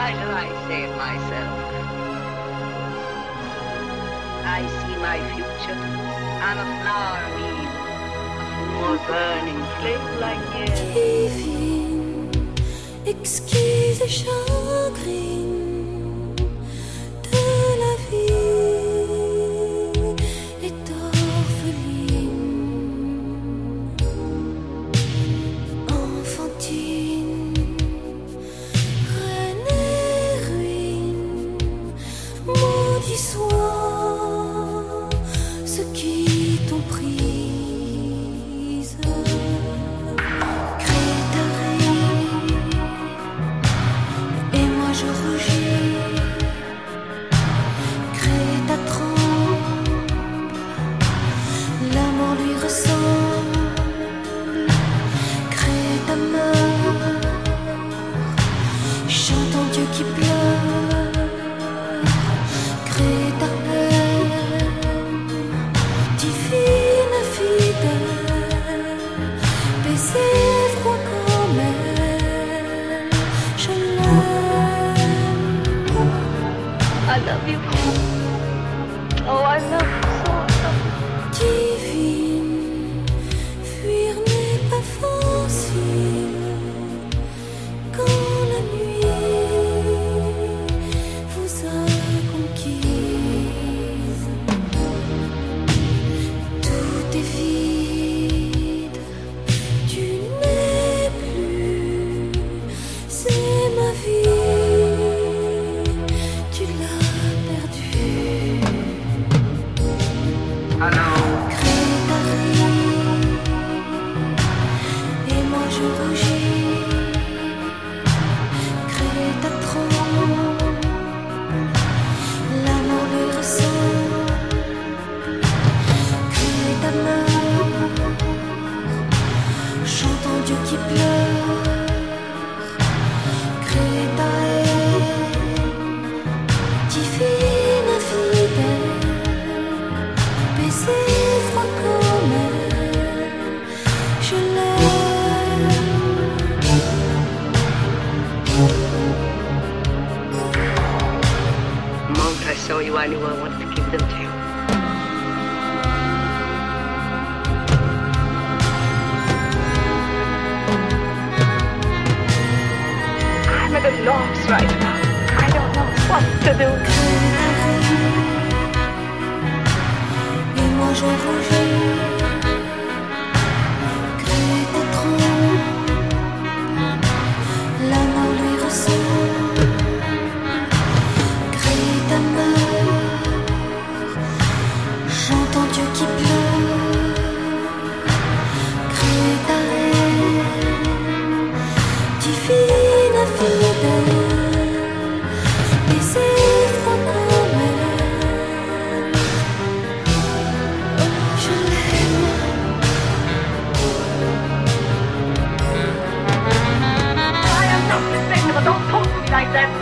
Why do I say it myself? I see my future on a flower wheel of more burning flame like air. Divine, exquise et chagrine de la vie est orpheline, enfantine, reine et ruine, maudit soit ceux qui t'ont prise. Crée ta rire, et moi je rougis. Crée ta trempe, l'amour lui ressemble. Crée ta mort, chante en Dieu qui pleure. Crée ta haine, divine fidèle, baiser froid comme elle, je l'aime. I love you. Oh, I love you so. Divine, fuir n'est pas facile quand la nuit vous a conquise. Tout est vide, tu n'es plus, c'est ma vie, tu l'as perdue. Crée ta rire, et moi je rougis. Crée ta trompe, l'amour lui ressemble. Crée ta mort, chante en Dieu qui pleure. Crée ta haine, divine infidèle, baiser froid comme elle, je l'aime. The moment I saw you, I knew I wanted to give them to you. I'm at a loss right now. I don't know what to do. Et moi je rougis. Crée ta trompe, l'amour lui ressemble. Crée ta mort, chante en Dieu qui pleure. Crée ta haine, divine infidèle, baiser froid comme elle, je l'aime. I am not respectable. Don't talk to me like that.